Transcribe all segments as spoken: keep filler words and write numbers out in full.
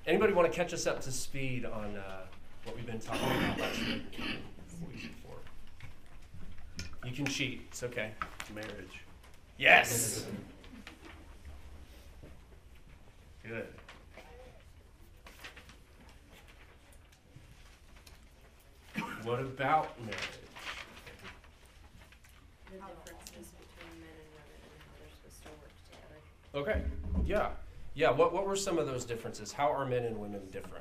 Anybody want to catch us up to speed on uh, what we've been talking about last week? Week before. You can cheat. It's okay. Marriage. Yes. Good. What about marriage? The differences between men and women and how they're supposed to work together. Okay. Yeah. Yeah. What What were some of those differences? How are men and women different?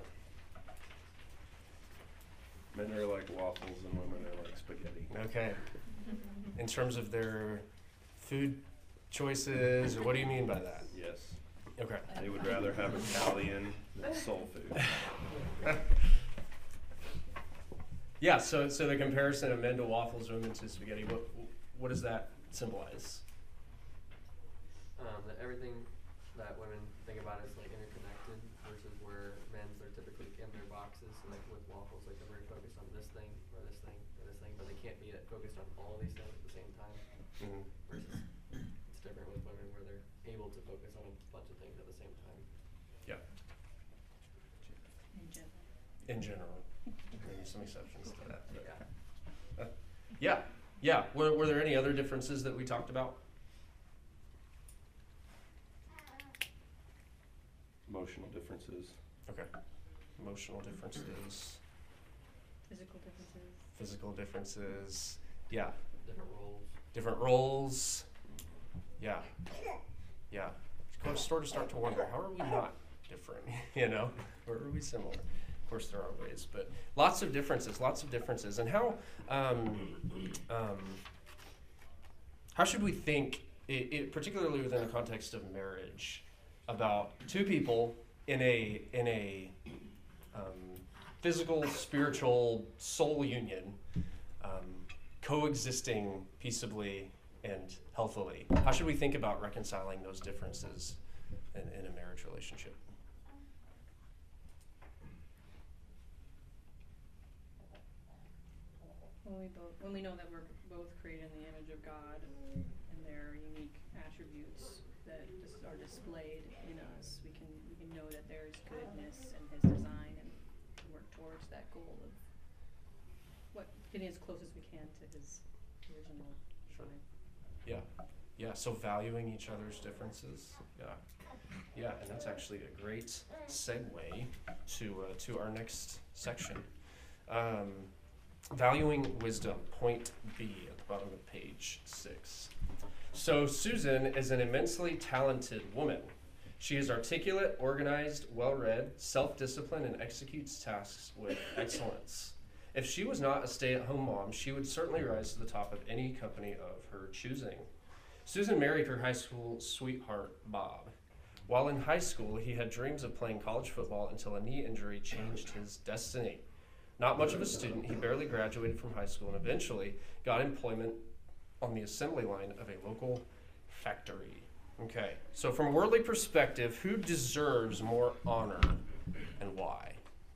Men are like waffles and women are like spaghetti. Okay. In terms of their food choices, or what do you mean by that? Yes. Okay. They would rather have Italian than soul food. Yeah. So so the comparison of men to waffles, women to spaghetti. What what does that symbolize? Um, that everything that women think about is like interconnected versus where men's are typically in their boxes. So like with waffles, like they're very focused on this thing or this thing or this thing, but they can't be focused on all these things at the same time. Mm-hmm. Versus it's different with women where they're able to focus on a bunch of things at the same time. Yeah. In general. In general, there's some exceptions to that. But Yeah. uh, yeah. Yeah. Were Were there any other differences that we talked about? Emotional differences. Okay. Emotional differences, Physical differences. physical differences. Yeah. Different roles. Different roles. Yeah. Yeah. Of sort of start to wonder, how are we not different? You know? Or are we similar? Of course, there are ways, but lots of differences, lots of differences. And how, um, um, how should we think, it, it, particularly within the context of marriage, about two people in a in a um, physical, spiritual, soul union, um, coexisting peaceably and healthily? How should we think about reconciling those differences in, in a marriage relationship? When we both, when we know that we're both created in the image of God and their unique attributes that just are displayed in us, we can we can know that there's goodness in His design and work towards that goal of what getting as close as we can to His original Sure. design. Yeah, yeah. So valuing each other's differences. Yeah, yeah. And that's actually a great segue to uh, to our next section. Um, valuing wisdom. Point B at the bottom of page six. So Susan is an immensely talented woman. She is articulate, organized, well-read, self-disciplined, and executes tasks with excellence. If she was not a stay-at-home mom, she would certainly rise to the top of any company of her choosing. Susan married her high school sweetheart, Bob. While in high school, he had dreams of playing college football until a knee injury changed his destiny. Not much of a student, he barely graduated from high school and eventually got employment on the assembly line of a local factory. Okay, so from a worldly perspective, who deserves more honor and why?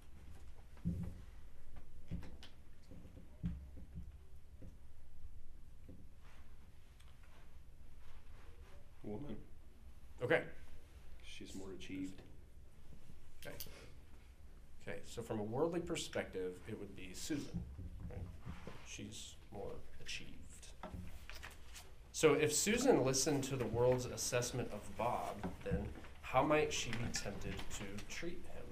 Woman. Okay. She's more achieved. Okay. Okay, so from a worldly perspective, it would be Susan. Right? She's more achieved. So if Susan listened to the world's assessment of Bob, then how might she be tempted to treat him?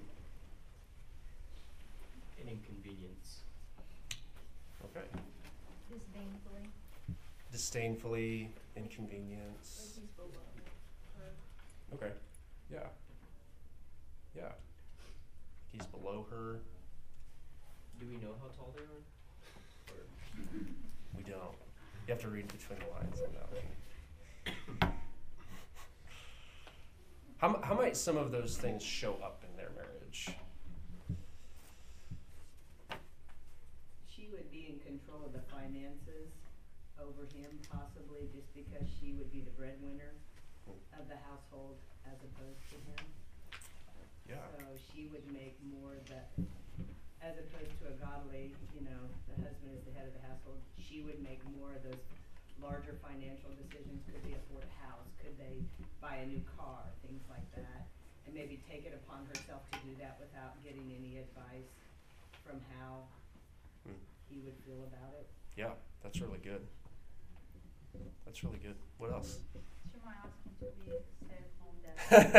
An inconvenience. Okay. Disdainfully. Disdainfully, inconvenience. Like he's below her. Okay. Yeah. Yeah. He's below her. Do we know how tall they are? Or We don't. You have to read between the lines on that one. How, m- how might some of those things show up in their marriage? She would be in control of the finances over him, possibly just because she would be the breadwinner of the household as opposed to him. Yeah. So she would make more the, as opposed to a godly, you know, the husband is the head of the household, she would make more of those larger financial decisions. Could they afford a house? Could they buy a new car? Things like that. And maybe take it upon herself to do do that without getting any advice from how Hmm. he would feel about it. Yeah, that's really good. That's really good. What else? She might ask him to be a stay-at-home dad.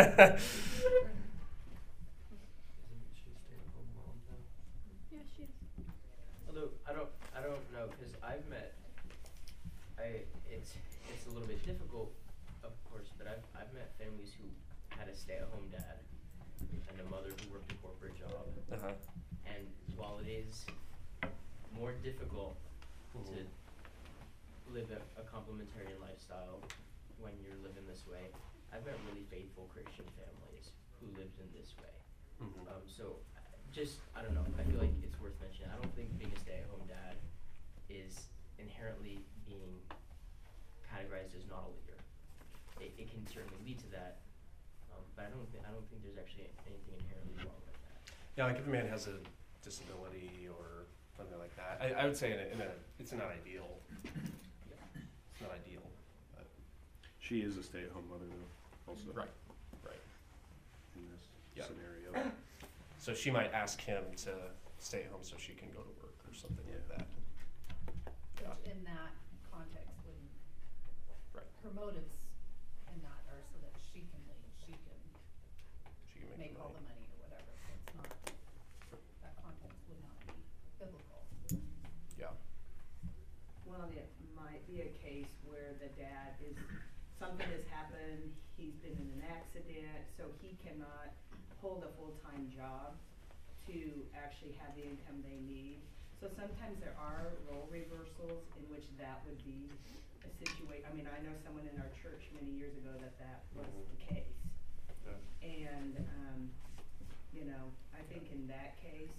Isn't she a stay-at-home mom though? Yeah, she is. Although I don't, I don't know, cause I've met, I, it's, it's a little bit difficult, of course, but I've, I've met families who had a stay-at-home dad and a mother who worked a corporate job. Uh-huh. And while it is more difficult to Mhm. live a, a complementarian lifestyle when you're living this way, I've met really faithful Christian families who lived in this way. Mhm. Um, so, I- just, I don't know, I feel like it's worth mentioning. I don't think being a stay-at-home dad is inherently being categorized as not a leader. It, it can certainly lead to that, um, but I don't thi- I don't think there's actually anything inherently wrong with that. Yeah, like if a man has a disability or something like that, I, I would say in a, in a, it's not ideal. It's not ideal, but. She is a stay-at-home mother though, also. Right, right. In this Yeah. scenario. So she might ask him to stay home so she can go to work or something like Yeah. that. Yeah. Which in that context wouldn't, Right. her motives in that are so that she can leave, she can She can make, make the all the money. money or whatever, so it's not, that context would not be biblical. Yeah. Well, it might be a case where the dad is, something has happened, he's been in an accident, so he cannot hold a full-time job to actually have the income they need. So sometimes there are role reversals in which that would be a situation. I mean, I know someone in our church many years ago that that was the case. Yeah. And, um, you know, I think in that case,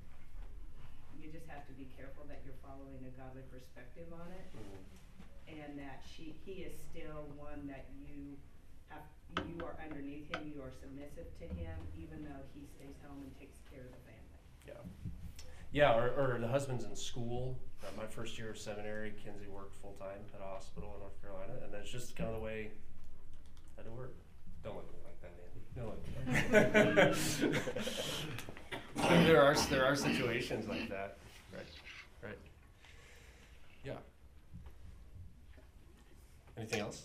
you just have to be careful that you're following a godly perspective on it. Mhm. And that she, he is still one that you have, you are underneath him, you are submissive to him, even though he stays home and takes care of the family. Yeah. Yeah, or, or the husband's in school. Uh, my first year of seminary, Kinsey worked full-time at a hospital in North Carolina, and that's just kind of the way I had to work. Don't look at me like that, Andy. Don't look at me. there, there are, there are situations like that. Right, right. Yeah. Anything else?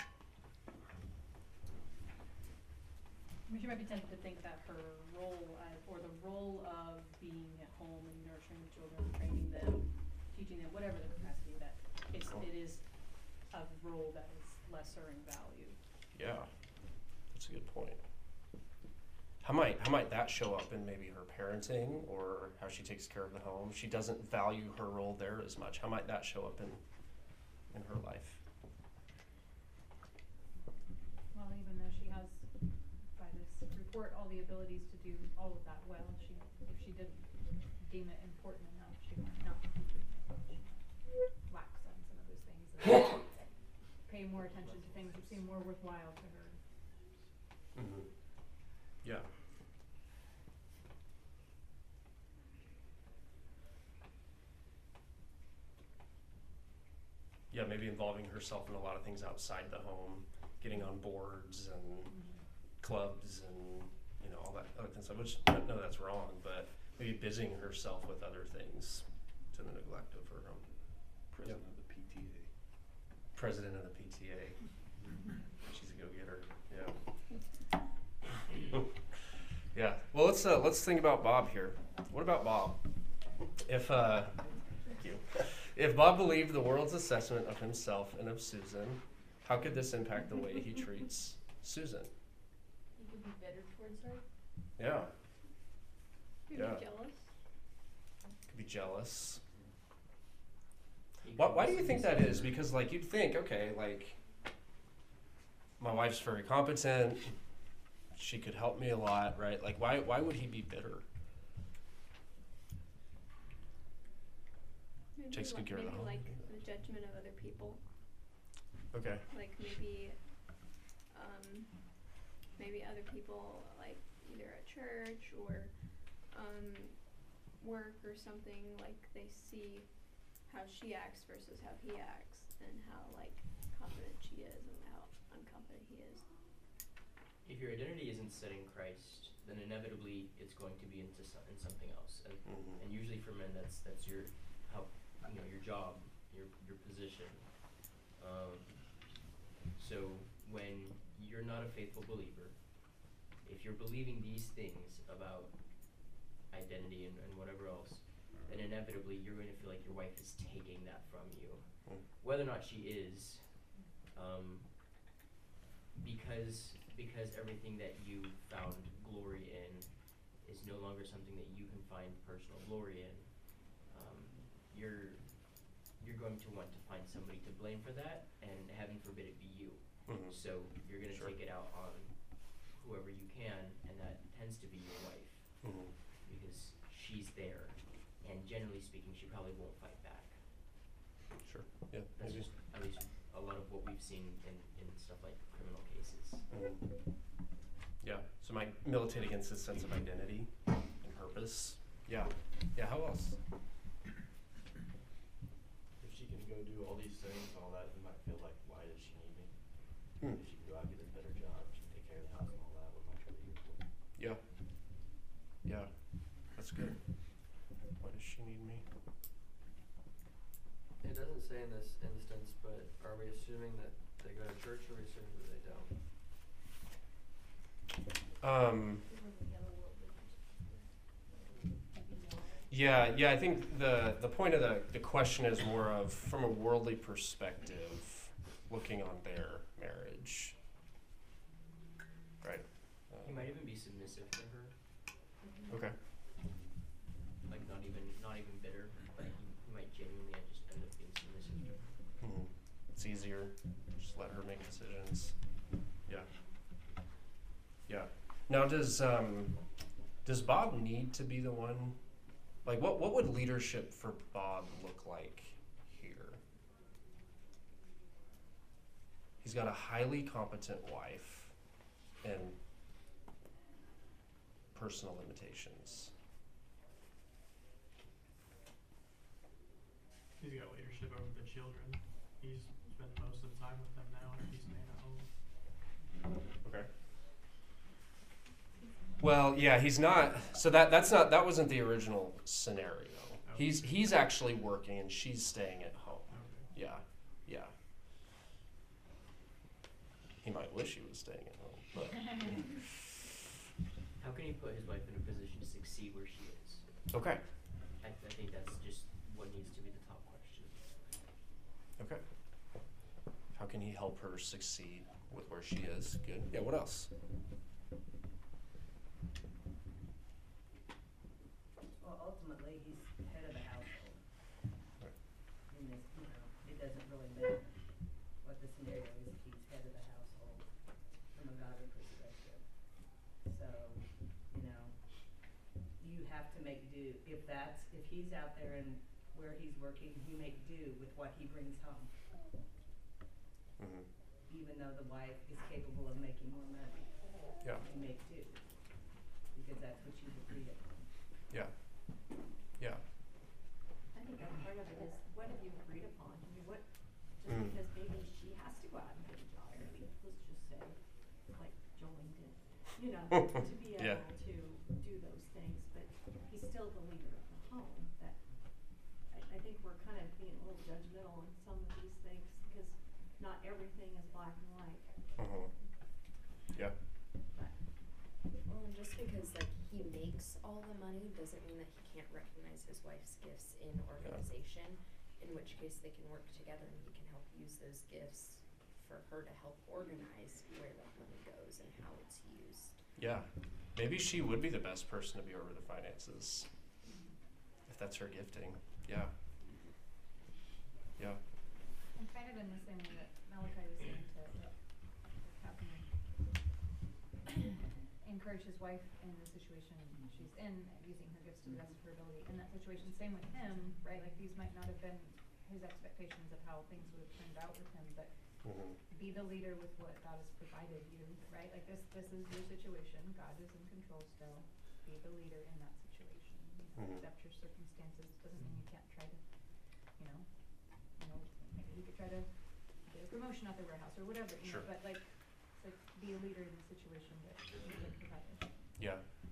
I mean, she might be tempted to think that her role as, or the role of being at home and nurturing the children, training them, teaching them, whatever the capacity, that it's, it is a role that is lesser in value. Yeah, that's a good point. How might how might that show up in maybe her parenting or how she takes care of the home? She doesn't value her role there as much. How might that show up in in her life? Well, even though she has, by this report, all the abilities to do all of that well, she, if she didn't deem it important enough, she might not be doing it. She might lack some, some of those things, and pay more attention to things that seem more worthwhile to her. Mm-hmm. Yeah. Yeah, maybe involving herself in a lot of things outside the home, getting on boards and clubs and, you know, all that other kind of stuff, which, no, that's wrong, but maybe busying herself with other things to the neglect of her home. President of the P T A. President of the P T A. She's a go-getter, yeah. Yeah, well, let's, uh, let's think about Bob here. What about Bob? If, uh, thank you. If Bob believed the world's assessment of himself and of Susan, how could this impact the way he treats Susan? You could be bitter towards her. Yeah, Could Yeah. be jealous. could be jealous. You Why, can why do you listen think to that some- is? Because, like, you'd think, okay, like, my wife's very competent, she could help me a lot, right? Like, why, why would he be bitter? Maybe Takes good like, care of the maybe home. like the judgment of other people. Okay. Like maybe, um, maybe other people, like either at church or um, work or something, like they see how she acts versus how he acts, and how like confident she is and how unconfident he is. If your identity isn't set in Christ, then inevitably it's going to be into some, in something else. And, Mhm. and usually for men, that's that's your how you know your job, your your position. Um, so when you're not a faithful believer, if you're believing these things about identity and, and whatever else, then inevitably you're going to feel like your wife is taking that from you, Mm. whether or not she is, um, because because everything that you found glory in is no longer something that you can find personal glory in. Um, you're you're going to want to find somebody to blame for that, and heaven forbid it be you. Mhm. So you're going to Sure. take it out on whoever you can, and that tends to be your wife, Mhm. because she's there, and generally speaking, she probably won't fight back. Sure. Yeah. That's Maybe. just at least a lot of what we've seen in, in stuff like criminal cases. Mhm. Yeah. So might militate against this sense of identity and purpose. Yeah. Yeah. How else? If she can go do all these things and all that, you might feel like, why does she need me? Hmm. If she can go out and get this better job, she can take care of the house and all that, what am I trying to do for? Yeah. Yeah. That's good. Why does she need me? It doesn't say in this instance, but are we assuming that they go to church, or are we assuming that they don't? Um. Yeah, yeah, I think the, the point of the, the question is more of from a worldly perspective, looking on their marriage. Right. He might even be submissive to her, Okay. like not even not even bitter, but he, he might genuinely just end up being submissive to her. Mhm. It's easier. Just let her make decisions. Yeah. Yeah. Now, does um, does Bob need to be the one? Like, what what would leadership for Bob look like here? He's got a highly competent wife and personal limitations. He's got leadership over the children. He's spending most of the time with them now. He's staying at home. Okay. Well, yeah, he's not. So that that's not that wasn't the original scenario. He's he's actually working and she's staying at home. Okay. Yeah, yeah. He might wish he was staying at home, but How can he put his wife in a position to succeed where she is? okay, I, I think that's just what needs to be the top question. okay. How can he help her succeed with where she is? Good. Yeah. What else? Well, ultimately, he's head of the household. Right. In this, you know, it doesn't really matter what the scenario is if he's head of the household from a godly perspective. So, you know, you have to make do. If that's, if he's out there and where he's working, you make do with what he brings home, Mm-hmm. even though the wife is capable of making more money. Yeah. You make do, because that's what you've agreed upon. Yeah. Yeah. I think a part of it is, what have you agreed upon? I mean, what, just Mm. because maybe she has to go out and get a job, I mean, let's just say, like Jolene did, you know, to be Yeah. able to do those things, but he's still the leader of the home, that, I, I think we're kind of being a little judgmental on some of these things, because not everything is black and white, Mm-hmm. Yeah. but. Well, and just because like he makes all the money doesn't mean that he can't recognize his wife's gifts in organization, in which case they can work together and he can help use those gifts for her to help organize where the money goes and how it's used. Yeah. Maybe she would be the best person to be over the finances. If that's her gifting. Yeah. Yeah. And kind of in the same way that Malachi was saying to have him encourage his wife in the situation she's in, using her gifts to the best of her ability. In that situation, same with him, right? Like these might not have been his expectations of how things would have turned out with him, but Mm-hmm. be the leader with what God has provided you, right? Like this, this is your situation. God is in control still. Be the leader in that situation. Mhm. Accept your circumstances. Doesn't mean you can't try to, you know, you know, maybe you could try to get a promotion at the warehouse or whatever, you Sure. know, but like, it's like be a leader in the situation that you've been provided. Yeah.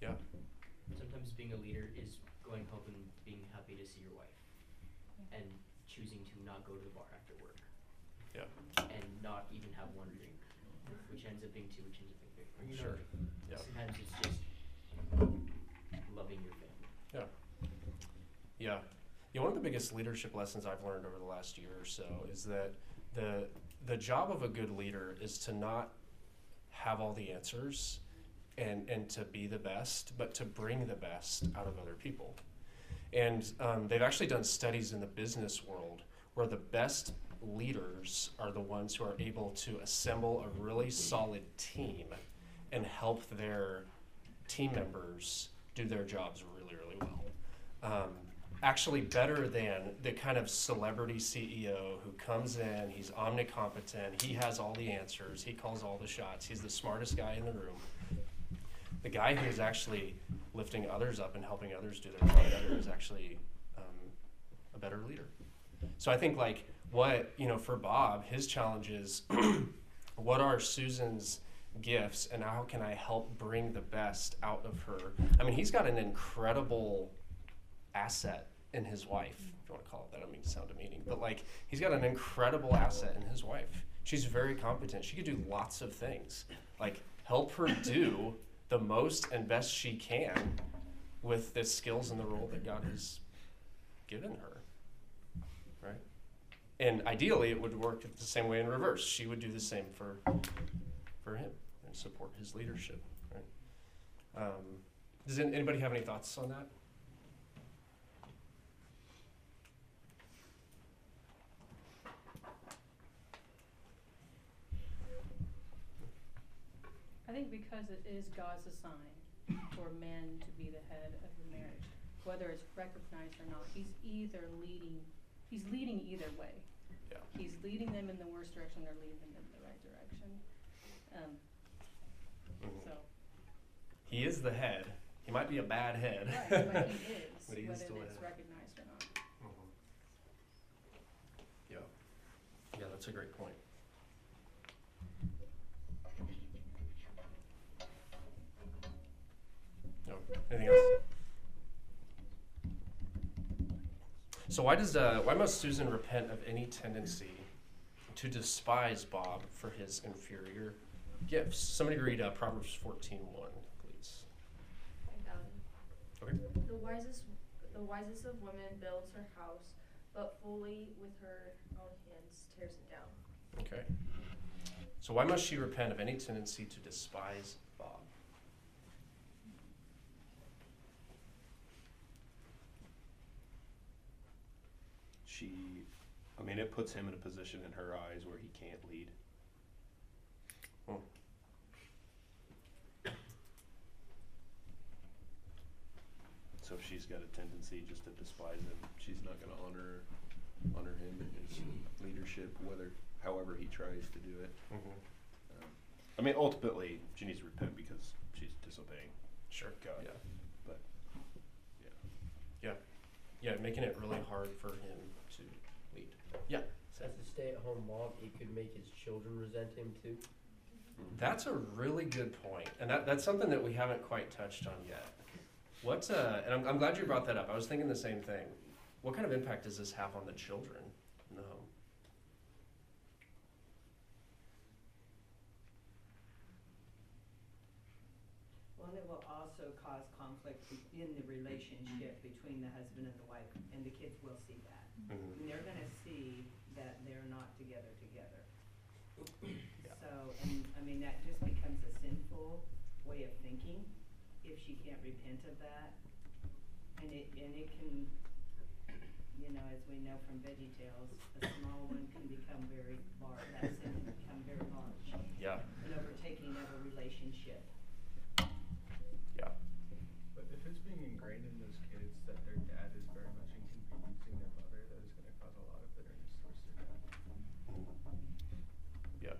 Yeah. Sometimes being a leader is going home and being happy to see your wife and choosing to not go to the bar after work. Yeah. And not even have one drink, which ends up being two, which ends up being three. You know, Sure. Yeah. sometimes it's just loving your family. Yeah. Yeah. Yeah, one of the biggest leadership lessons I've learned over the last year or so is that the the job of a good leader is to not have all the answers and and to be the best, but to bring the best out of other people. And um, they've actually done studies in the business world where the best leaders are the ones who are able to assemble a really solid team and help their team members do their jobs really, really well. Um, actually better than the kind of celebrity C E O who comes in, he's omnicompetent, he has all the answers, he calls all the shots, he's the smartest guy in the room. The guy who's actually lifting others up and helping others do their job better is actually um, a better leader. So I think like what, you know, for Bob, his challenge is what are Susan's gifts and how can I help bring the best out of her? I mean, he's got an incredible asset in his wife, if you want to call it that. I don't mean to sound demeaning, but like he's got an incredible asset in his wife. She's very competent. She could do lots of things. Like help her do the most and best she can with the skills and the role that God has given her, right? And ideally, it would work the same way in reverse. She would do the same for for him and support his leadership, right? Um, does anybody have any thoughts on that? I think because it is God's design for men to be the head of the marriage, whether it's recognized or not, he's either leading, he's leading either way. Yeah. He's leading them in the worst direction or leading them in the right direction. Um, Mhm. So. He is the head. He might be a bad head. Right, but he is, But he is whether still it's ahead. recognized or not. Mhm. Yeah. Yeah, that's a great point. No, anything else? So why does uh, why must Susan repent of any tendency to despise Bob for his inferior gifts? Somebody read uh, Proverbs fourteen one, please. I got it. Okay. The wisest, the wisest of women builds her house, but fully with her own hands tears it down. Okay. So why must she repent of any tendency to despise Bob? She, I mean, it puts him in a position in her eyes where he can't lead. Hmm. So if she's got a tendency just to despise him, she's not going to honor honor him and his leadership, whether however he tries to do it. Mm-hmm. Um, I mean, ultimately, she needs to repent because she's disobeying Sure. God. Yeah. But yeah, Yeah. Yeah, making it really hard for him to lead. Yeah. As a stay-at-home mom, it could make his children resent him too. That's a really good point, and that, that's something that we haven't quite touched on yet. What, uh, and I'm, I'm glad you brought that up. I was thinking the same thing. What kind of impact does this have on the children in the home? Well, it will also cause conflict be- in the relationship between the husband and the wife, and the kids will see that. Mhm. And they're gonna see that they're not together together. Yeah. So, and, I mean, that just becomes a sinful way of thinking, if she can't repent of that. And it, and it can, you know, as we know from Veggie Tales, a small one can become very large, that sin can become very large. Yeah. An overtaking of a relationship. Yeah. But if it's being ingrained in those kids that their dad is very much inconveniencing their mother, that is going to cause a lot of bitterness towards their dad. Yeah.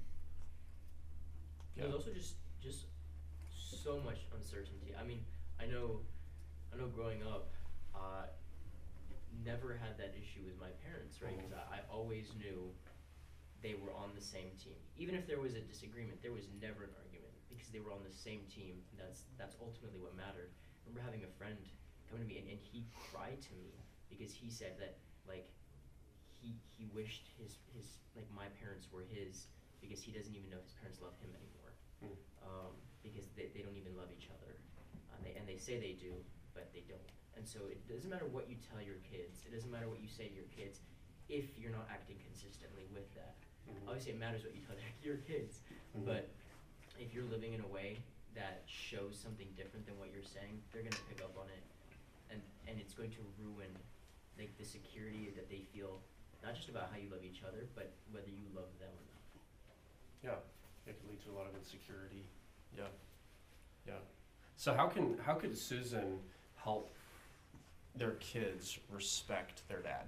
There's also just just so much uncertainty. I mean, I know, I know. Growing up, uh, never had that issue with my parents, right? Because I, I always knew they were on the same team. Even if there was a disagreement, there was never an argument. because they were on the same team. That's that's ultimately what mattered. I remember having a friend come to me and, and he cried to me because he said that like he he wished his his like my parents were his because he doesn't even know if his parents love him anymore. Mm. Um, because they, they don't even love each other. Uh, they, and they say they do, but they don't. And so it doesn't matter what you tell your kids. It doesn't matter what you say to your kids if you're not acting consistently with that. Mhm. Obviously, it matters what you tell your kids, Mhm. but if you're living in a way that shows something different than what you're saying, they're going to pick up on it. And, and it's going to ruin like the security that they feel, not just about how you love each other, but whether you love them or not. Yeah, it could lead to a lot of insecurity. Yeah, yeah. So how can how could Susan help their kids respect their dad?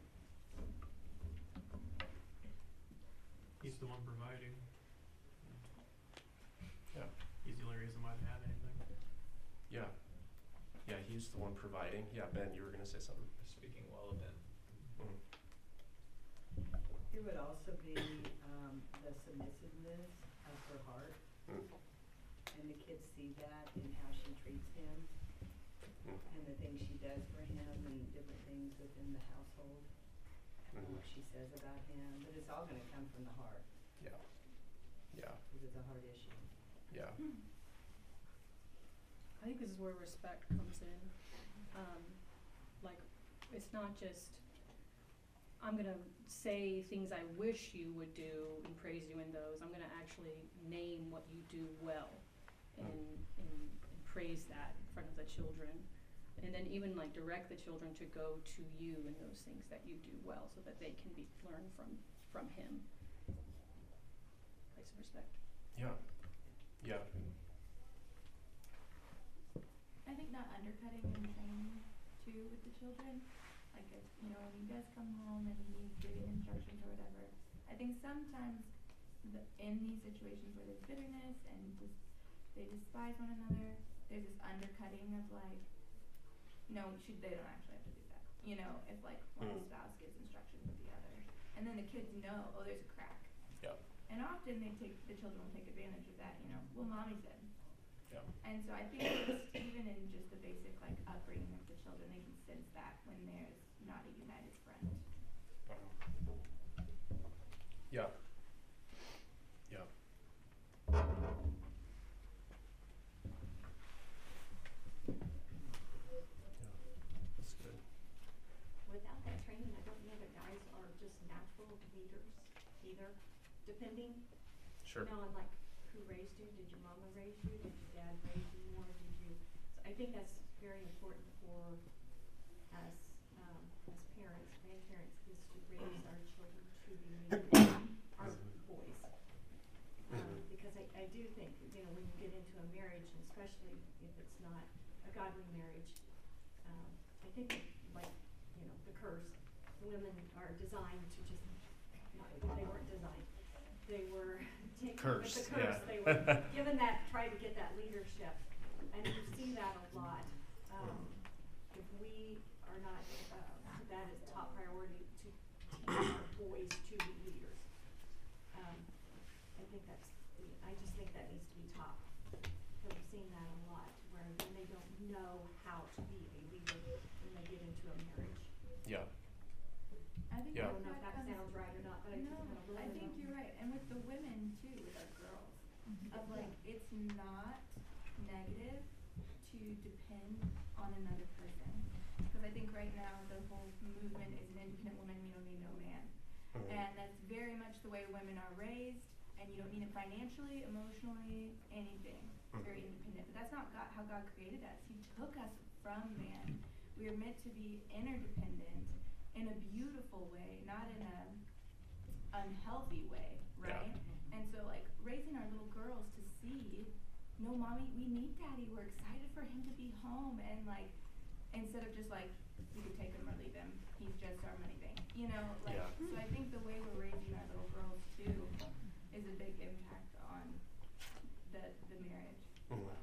He's the one providing. Yeah, He's the only reason why they have anything. yeah, yeah. He's the one providing. Yeah, Ben, you were gonna say something. Speaking well of Ben. Mm. It would also be, um, the submissiveness of her heart, Mm. and the kids see that in how she treats him, Mm. and the things she does for him, and different things within the household, and Mhm. what she says about him, but it's all gonna come from the heart, Yeah, yeah, because it's a heart issue. yeah. I think this is where respect comes in. Um, like, it's not just, I'm gonna say things I wish you would do and praise you in those. I'm gonna actually name what you do well and, and, and praise that in front of the children. And then even like direct the children to go to you in those things that you do well so that they can be learn from, from him. Place of respect. Yeah, yeah. I think not undercutting and training too with the children. Like if, you know, when he does come home and he's giving instructions or whatever, I think sometimes the, in these situations where there's bitterness and just they despise one another, there's this undercutting of like, no, should, they don't actually have to do that. You know, if like one Mm. spouse gives instructions with the other. And then the kids know, oh, there's a crack. Yeah. And often they take, the children will take advantage of that, you know, well, mommy said. Yeah. And so I think just even in just the basic like upbringing of the children, they can sense that when there's not a united front. Uh-huh. Yeah. Yeah. Yeah. That's good. Without that training, I don't know that guys are just natural leaders either, depending, Sure. you know, on like who raised you, did your mama raise you, did your dad raise you, or did you, so I think that's very important for us, um, as parents, grandparents, is to raise our children to be leaders, our boys. Um, Mhm. because I, I do think, you know, when you get into a marriage, and especially if it's not a godly marriage, um, I think like, you know, the curse, women are designed to just, not, they weren't designed. They were taken with Cursed, the curse, yeah. they were given that, try to get that leadership. And you see that a lot. Um, if we are not, uh, that is top priority to teach our boys to be leaders. Um, I think that's, I just think that needs to be top. Because I've seen that a lot, where when they don't know how to be a leader when they get into a marriage. Yeah. I think Yeah. I don't know if that comes- sounds right or not, but I no, just kind of look I at think them. you're right, and with the women too, with our girls, of like it's not negative to depend on another person, because I think right now the whole movement is an independent woman. We don't need no man, Mhm. and that's very much the way women are raised. And you don't need it financially, emotionally, anything. Very independent, but that's not God, how God created us. He took us from man. We are meant to be interdependent in a beautiful way, not in a unhealthy way, right? Yeah. And so like raising our little girls to see, no mommy, we need daddy, we're excited for him to be home, and like instead of just like we could take him or leave him, he's just our money bank, you know, like Yeah. so I think the way we're raising our little girls too is a big impact on the the marriage as Mhm. well.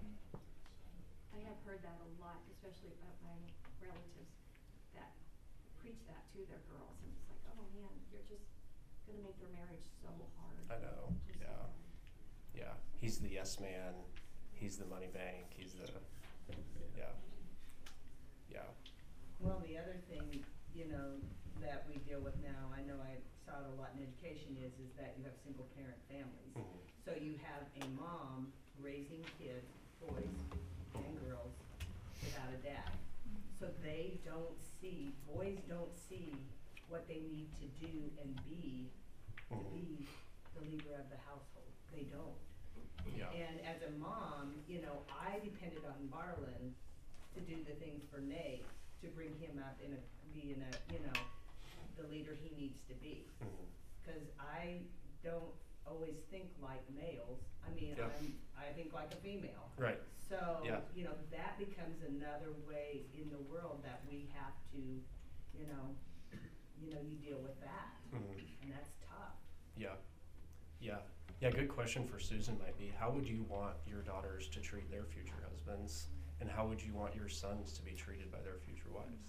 I have heard that a lot, especially about my relatives that preach that to their girls, and it's like, oh man, you're just gonna make their marriage so hard. I know. Just so Yeah. hard. yeah, he's the yes man, he's the money bank, he's the, yeah, yeah, Well, the other thing, you know, that we deal with now, I know I saw it a lot in education, is, is that you have single parent families. Mhm. So you have a mom raising kids, boys and girls, without a dad. So they don't see, boys don't see what they need to do and be to Mhm. be the leader of the household. They don't. yeah, And as a mom, you know, I depended on Marlon to do the things for Nate, to bring him up in a, be in a, you know, the leader he needs to be. mhm, Cause I don't always think like males, I mean, Yeah. I'm, I think like a female. right, So, Yeah. you know, that becomes another way in the world that we have to, you know, you know, you deal with that, mhm, and that's tough. yeah, yeah. Yeah, good question for Susan might be, how would you want your daughters to treat their future husbands? And how would you want your sons to be treated by their future wives?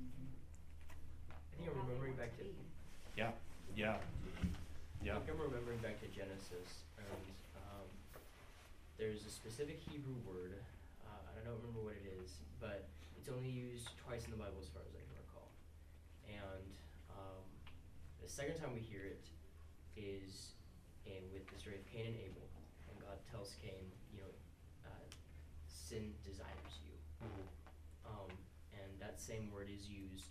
I think I'm remembering back to, Yeah, yeah, yeah, I think I'm remembering back to Genesis, and um, there's a specific Hebrew word, uh, I don't remember what it is, but it's only used twice in the Bible as far as I can recall. And um, the second time we hear it is in with the story of Cain and Abel, and God tells Cain, you know, uh, sin desires you. mhm, Um, and that same word is used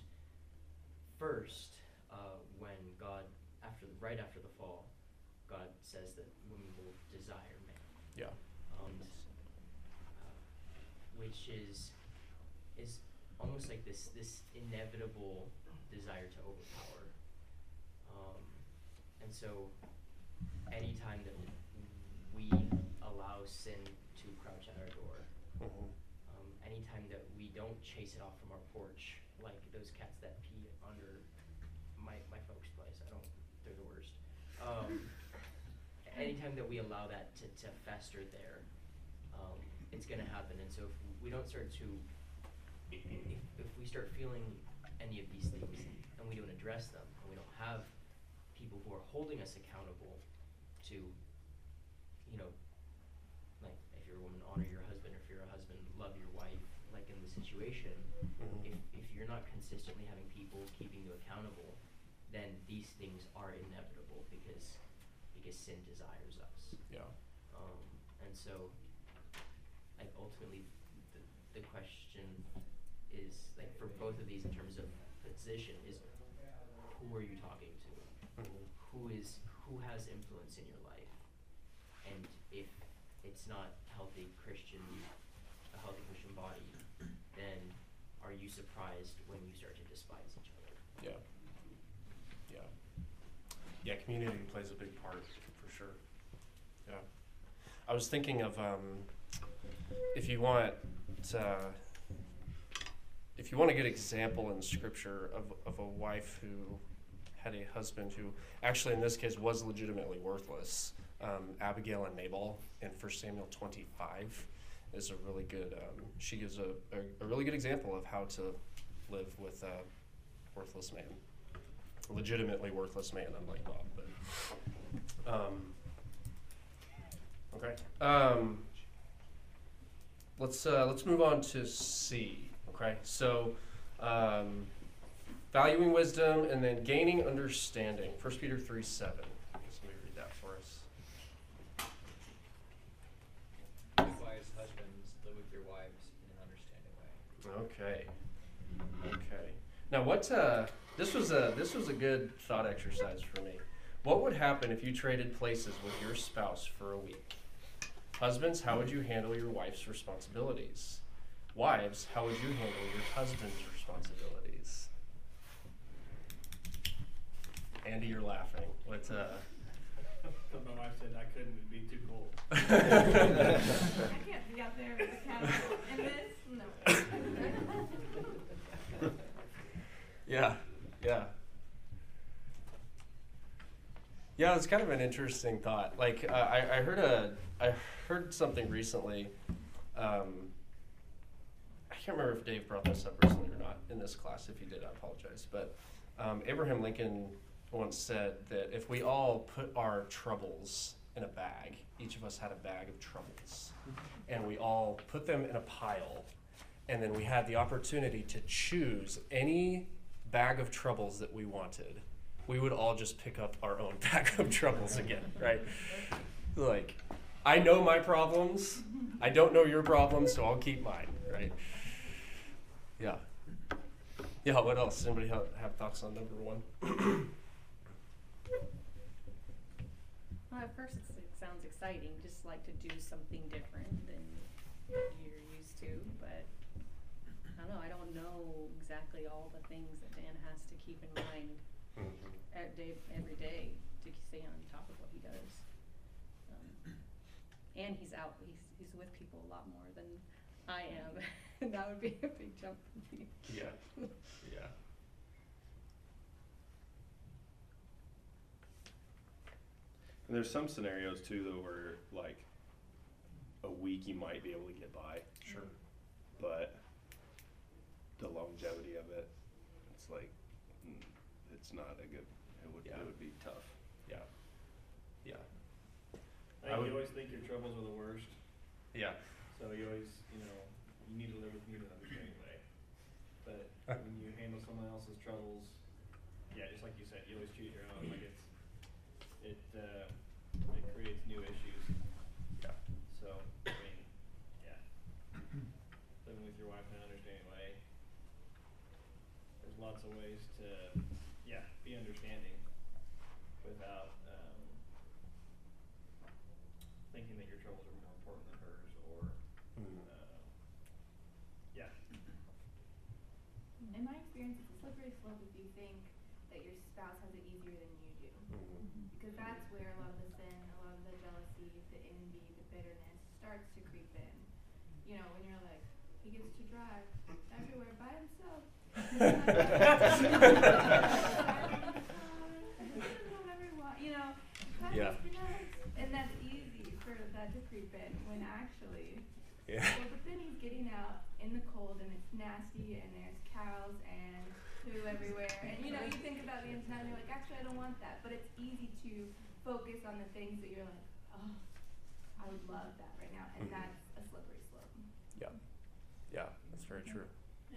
first uh, when God, after the, right after the fall, God says that women will desire man, yeah, um, uh, which is is almost like this this inevitable desire to overpower. Um, and so, anytime that we allow sin to crouch at our door, mhm, um, anytime that we don't chase it off from our porch, like those cats that pee under my, my folks' place, I don't, they're the worst. Um, anytime that we allow that to, to fester there, um, it's gonna happen. And so if we don't start to, if, if we start feeling any of these things and we don't address them, and we don't have people who are holding us accountable to, you know, like if you're a woman, honor your husband, or if you're a husband, love your wife, like in the situation, mhm, if, if you're not consistently having people keeping you accountable, then these things are inevitable because because sin desires us. yeah, Um, and so, like ultimately, the, the question is, like for both of these in terms of position, is who are you talking to? mhm, Who is who has influence in your life? And if it's not healthy Christian, a healthy Christian body, then are you surprised when you start to despise each other? yeah, yeah. Yeah, community plays a big part, for sure, yeah. I was thinking of, um, if you want, uh, if you want a good example in scripture of, of a wife who had a husband who actually in this case was legitimately worthless, um, Abigail and Nabal in First Samuel twenty-five is a really good, um, she gives a, a, a really good example of how to live with a worthless man. A legitimately worthless man, unlike Bob, but, um, okay. Um, let's, uh, let's move on to C, okay? So, um, valuing wisdom and then gaining understanding. First Peter three seven. Somebody read that for us. Likewise, husbands, live with your wives in an understanding way. Okay. Okay. Now, what? Uh, this was a this was a good thought exercise for me. What would happen if you traded places with your spouse for a week? Husbands, how would you handle your wife's responsibilities? Wives, how would you handle your husband's responsibilities? Andy, you're laughing. What's uh? But my wife said I couldn't, it'd be too cold. I can't be out there with the cat in this, no. Yeah, yeah. Yeah, it's kind of an interesting thought. Like, uh, I, I heard a, I heard something recently. Um, I can't remember if Dave brought this up recently or not in this class. If he did, I apologize. But um, Abraham Lincoln once said that if we all put our troubles in a bag. Each of us had a bag of troubles. And we all put them in a pile. And then we had the opportunity to choose any bag of troubles that we wanted. We would all just pick up our own bag of troubles again, right? Like, I know my problems. I don't know your problems, so I'll keep mine, right? Yeah. Yeah, what else? Anybody have, have thoughts on number one? Well, at first it's, it sounds exciting, just like to do something different than you're used to, but I don't know, I don't know exactly all the things that Dan has to keep in mind Mm-hmm. every day, every day to stay on top of what he does. Um, and he's out, he's, he's with people a lot more than I am, and that would be a big jump for me. Yeah, yeah. And there's some scenarios too though where like a week you might be able to get by. Sure. But the longevity of it, it's like mm, it's not a good. It would Yeah. it would be tough. Yeah. Yeah. I think I would- you always think your troubles are the worst, Yeah. so you always, you know, you need to live with me in an understanding way. But when you handle someone else's troubles, yeah, just like you said, you always choose your own. Like it's, it, uh, it creates new issues. Yeah. So, I mean, yeah, living with your wife in an understanding way. There's lots of ways to, yeah, be understanding without um, thinking that your troubles are more important than hers, or Mm. uh, yeah. In my experience, it's a slippery slope if you think that your spouse has it easier than you do. Mm-hmm. Because that's where a lot of the sin, a lot of the jealousy, the envy, the bitterness starts to creep in. You know, when you're like, he gets to drive everywhere by himself. Whatever you want, you know, that Yeah. must be nice. And that's easy for that to creep in when actually, Yeah. well, but then he's getting out in the cold and it's nasty and there's cows and poo everywhere. And you know, you think about the inside and you're like, actually, I don't want that. But it's easy to focus on the things that you're like, oh, I would love that right now. And Mhm. that's a slippery slope. Yeah. Yeah, that's very true.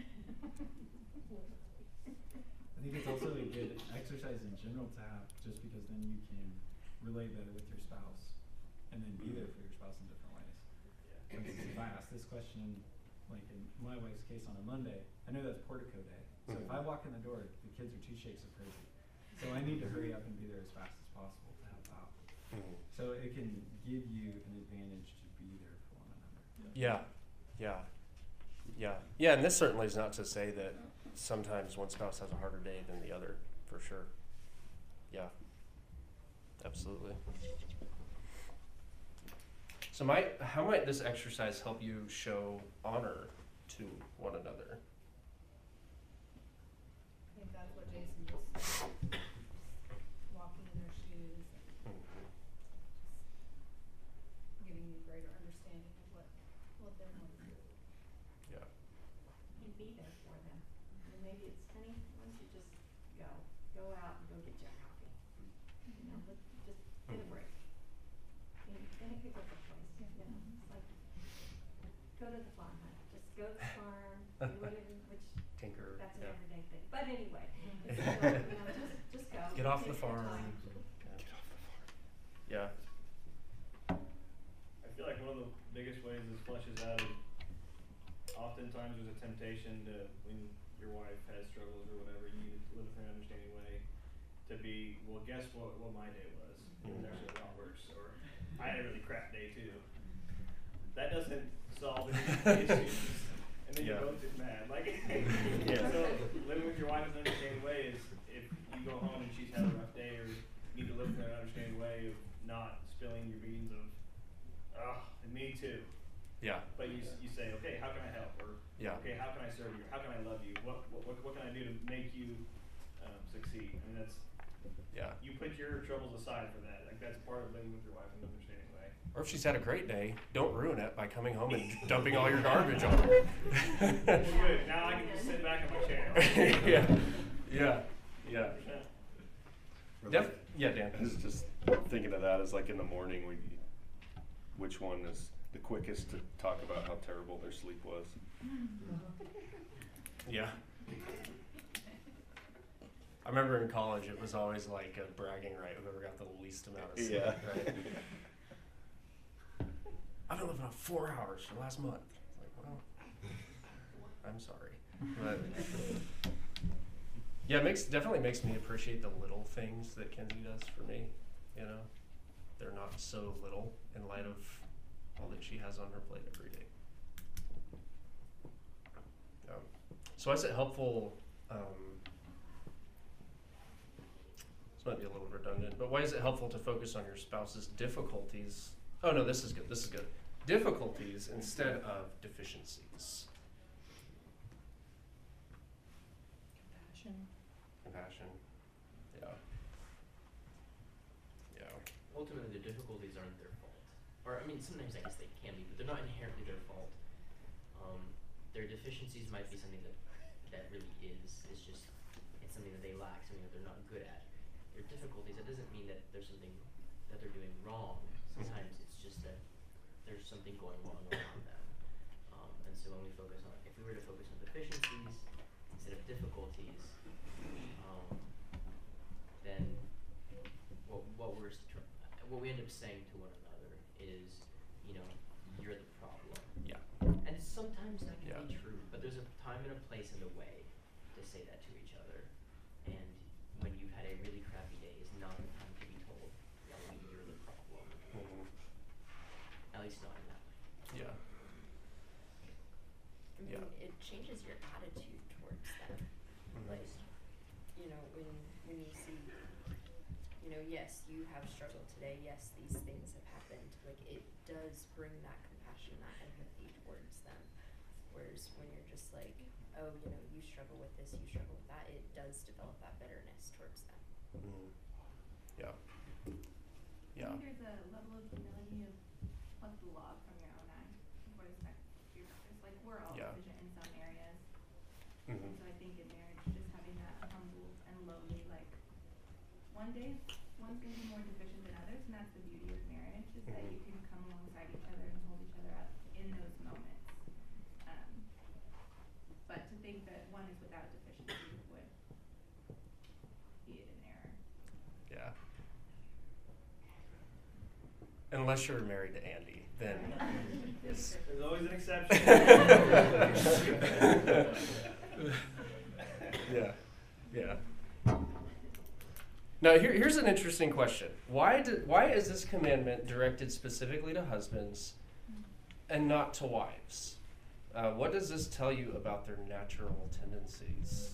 I think it's also a good exercise in general to have, just because then you can relate better with your spouse and then be there for your spouse in different ways. For instance, if I ask this question, like in my wife's case on a Monday, I know that's portico day. So if I walk in the door, the kids are two shakes of crazy. So I need to hurry up and be there as fast as possible to help out. Mhm. So it can give you an advantage to be there for one another. Yeah, yeah, yeah, yeah. And this certainly is not to say that sometimes one spouse has a harder day than the other, for sure. Yeah, absolutely. So, might how might this exercise help you show honor to one another? I think that's what Jason was walking in their shoes and giving you greater understanding of what, what they're going through. Yeah. And be there for them. And maybe it's, honey, why don't you just go, go out and go get your coffee. You know, but just get a break. And, and it could go both ways, you know, it's like, go to the farm, honey, just go to the farm, do whatever, which, Tinker. that's an Yeah. everyday thing. But anyway, it's like, you know, just, just go. Get off the take your farm. time. Get off the farm. Yeah. I feel like one of the biggest ways this flushes out is oftentimes there's a temptation to, when your wife has struggles or whatever, you need to live with her in an understanding way, to be, well, guess what, what my day was. It was actually a lot worse, or I had a really crap day too. That doesn't solve any issues. And then Yeah. you both get mad. Like, Yeah. so living with your wife in an understanding way is if you go home and she's had a rough day, or you need to live with her in an understanding way of not spilling your beans of, oh, me too. Yeah. But you, s- you say, okay, how can I help? Or, Yeah. okay, how can I serve you? How can I love you? What, what, what, what can I do to make you um, succeed? I mean, that's, Yeah. you put your troubles aside for that. Like, that's part of living with your wife in an understanding way. Or if she's had a great day, don't ruin it by coming home and dumping all your garbage on her. Well, good. Now I can just sit back in my chair. Yeah. Yeah. Yeah. But Def- like- yeah, Dan. It's just thinking of that as like in the morning, we, which one is the quickest to talk about how terrible their sleep was? Yeah. I remember in college it was always like a bragging right, whoever got the least amount of sleep, Yeah. right? I've been living on four hours for the last month. It's like, well, I'm sorry. But yeah, it makes definitely makes me appreciate the little things that Kenzie does for me, you know. They're not so little in light of all that she has on her plate every day. Yeah. So is it helpful, um, this might be a little redundant, but why is it helpful to focus on your spouse's difficulties? Oh no, this is good, this is good. Difficulties instead of deficiencies. Compassion. Compassion. Yeah. Yeah. Ultimately, the difficulties aren't their fault. Or, I mean, sometimes I guess they can be, but they're not inherently their fault. Um, their deficiencies might be something that that really is. It's just, it's something that they lack, something that they're not good at. Their difficulties, that doesn't mean that there's something that they're doing wrong. Sometimes it's just that there's something going wrong around them. Um, and so when we focus on, if we were to focus on deficiencies instead of difficulties, um, then what, what we're tr- what we end up saying to one another is, you know, you're the problem. Yeah. And sometimes that can Yeah. be true, but there's a time and a place and a way to say that to each other. And when you've had a really crappy day is not the time to be told, well, you're the problem. Mm-hmm. At least not in that way. Yeah. I mean, Yeah. it changes your attitude towards them. Mhm. Like, you know, when when you see, you know, yes, you have struggled today. Yes, these things have happened. Like, it does bring that compassion, that empathy towards them. Whereas when you're just like, oh, you know, you struggle with this, you struggle with that, it does develop that bitterness towards them. Mm-hmm. Yeah. Yeah. I think there's a level of humility of of the log from your own eye before the speck through your brothers. Like, we're all Yeah. deficient in some areas. Mm-hmm. And so I think in marriage, just having that humble and lowly, like, one day one's gonna be more deficient than others, and that's the beauty of marriage, is that you can come alongside each other and hold each other up in those moments. Um, but to think that one is without deficiency would be an error. Yeah. Unless you're married to Andy, then it's There's always an exception. yeah, yeah. Now here, here's an interesting question. Why did why is this commandment directed specifically to husbands and not to wives? Uh, what does this tell you about their natural tendencies?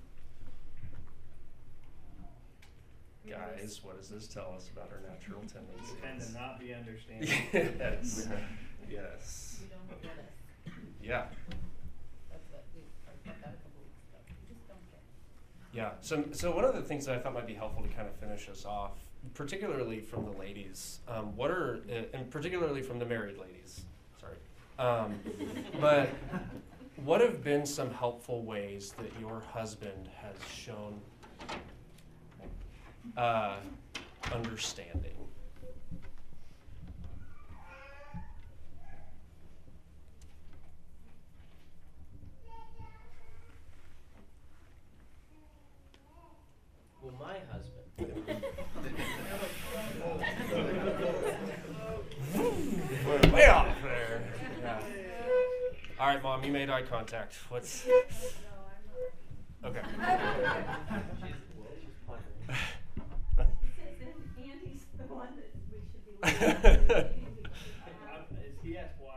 Guys, what does this tell us about our natural We tend tendencies? to not be understanding. Yes. Yes. We don't get it. Yeah. That's what we talked about that a couple weeks ago. We just don't get it. Yeah. So, so one of the things that I thought might be helpful to kind of finish us off, particularly from the ladies, um, what are, uh, and particularly from the married ladies, sorry, um, but what have been some helpful ways that your husband has shown uh, understanding? Well, my husband. We're way off there. Yeah. All right, Mom, you made eye contact. What's... Okay. Andy's the one that we should be Is he asked why?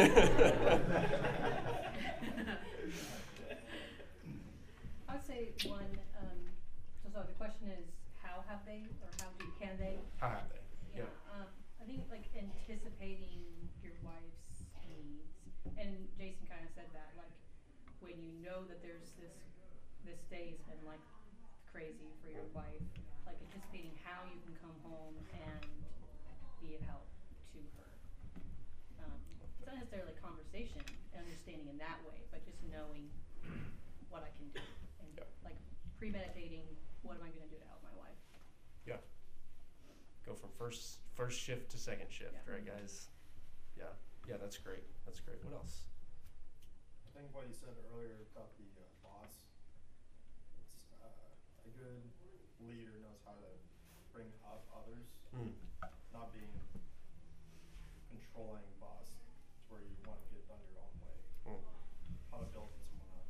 I would say one, um, so, so the question is, how have they, or how do, can they? How have they? Yeah, um, I think like anticipating your wife's needs, and Jason kind of said that, like, when you know that there's this, this day has been like crazy for your wife, like anticipating how you can come home and be of help to her. Um, it's not necessarily a conversation, understanding in that way, but just knowing what I can do, and Yeah. like premeditating, what am I gonna do to help my wife? Yeah. go from first first shift to second shift, Yeah. right, guys? Yeah, yeah, that's great. That's great. What else? I think what you said earlier about the uh, boss, it's uh, a good leader knows how to bring up others, Mm. not being controlling boss to where you want to get it done your own way. Mm. How to build someone up.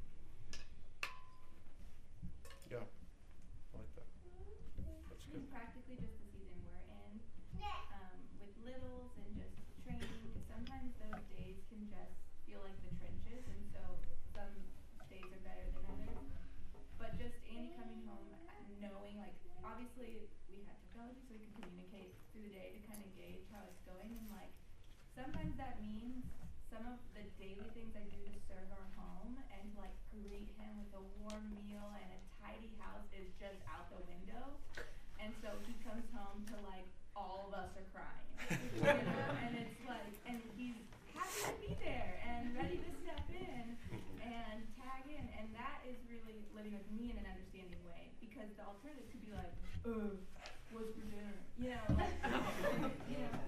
Yeah, I like that. That's good. And practically just the season we're in, um, with littles and just training, sometimes those days can just feel like the trenches, and so some days are better than others. But just Andy coming home, uh, knowing, like, obviously we had technology so we could communicate through the day to kind of gauge how it's going, and like, sometimes that means some of the daily things I do to serve our home and to like greet him with a warm meal and a tidy house is just out the window. And so he comes home to like all of us are crying, you know, and it's like, and he's happy to be there and ready to step in and tag in, and that is really living with me in an understanding way, because the alternative could be like, oh, what's for dinner, you know, like, you know,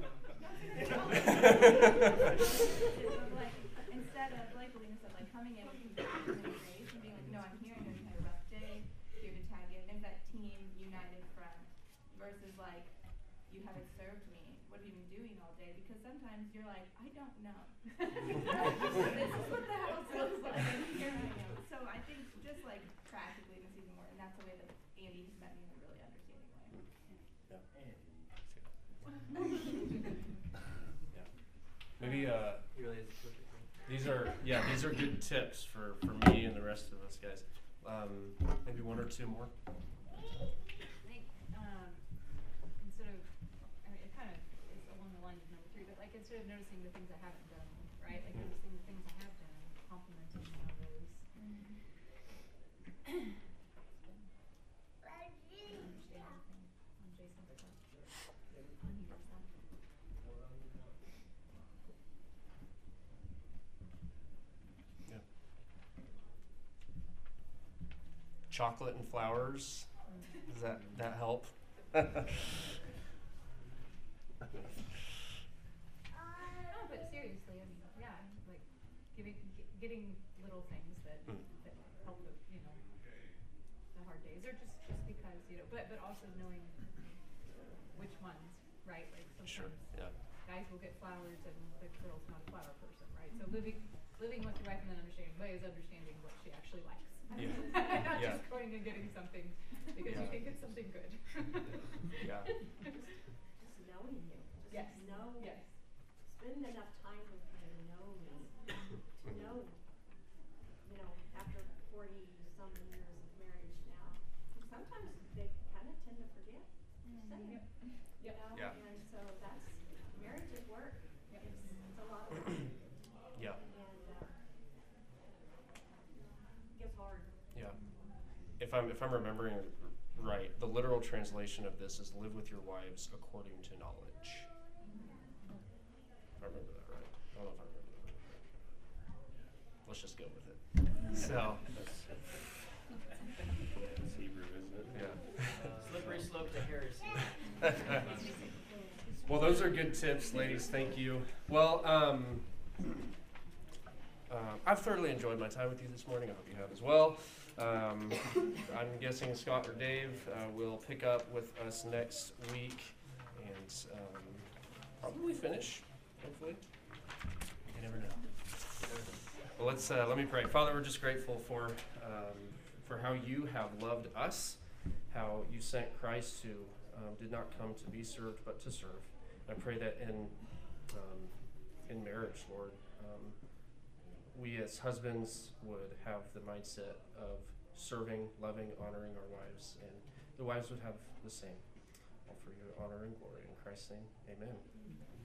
of like, instead of like Lena said, like coming in with compassion and grace and being like, no, I'm here, I know you had a rough day, here to tag in. There's that team united front versus like, you haven't served me, what have you been doing all day? Because sometimes you're like, I don't know. This is what the house looks like, and here I am. So I think just like practically in the season more, and that's the way that Andy has met me in a really understanding way. Yeah. Yeah. Maybe uh, He really is perfect. these are yeah these are good tips for, for me and the rest of us guys. Um, maybe one or two more. I think um, instead of, I mean, it kind of is along the lines of number three, but like instead of noticing the things I haven't done, right? Like noticing the things I have done, complimenting on those. Yeah. Chocolate and flowers. Does that that help? No, but seriously, I mean, yeah, like giving, g- getting little things that, Mm. that help with, you know, the hard days, or just, just because, you know, but, but also knowing which ones, right? Like Sure. sometimes Yeah. guys will get flowers and the girl's not a flower person, right? So living, living with your wife in an understanding way is understanding what she actually likes. Yeah. Not Yeah. just going and getting something because you Yeah. think it's something good. Yeah. Just knowing you. Just Yes. know. Yes. Spend enough time with me to know me. To know, you know, after forty some years of marriage now, sometimes they kind of tend to forget. Mm, Say yep. it, You know, Yeah. and so that's, marriage is work. Yep. It's, it's a lot of work. Yeah. And, uh, it gets hard. Yeah. If I'm if I'm remembering right, the literal translation of this is live with your wives according to knowledge. If I remember that right. I don't know if I remember that right. Let's just go with it. So It's Hebrew, isn't it? yeah. Slippery slope to heresy. Well, those are good tips, ladies. Thank you. Well, um, uh, I've thoroughly enjoyed my time with you this morning. I hope you have as well. Um, I'm guessing Scott or Dave uh, will pick up with us next week and um, probably finish, hopefully. You never know. Well, let's uh, let me pray. Father, we're just grateful for um, for how you have loved us, how you sent Christ who um, did not come to be served but to serve. I pray that in um, in marriage, Lord, um, we as husbands would have the mindset of serving, loving, honoring our wives, and the wives would have the same. All for your honor and glory. In Christ's name, amen.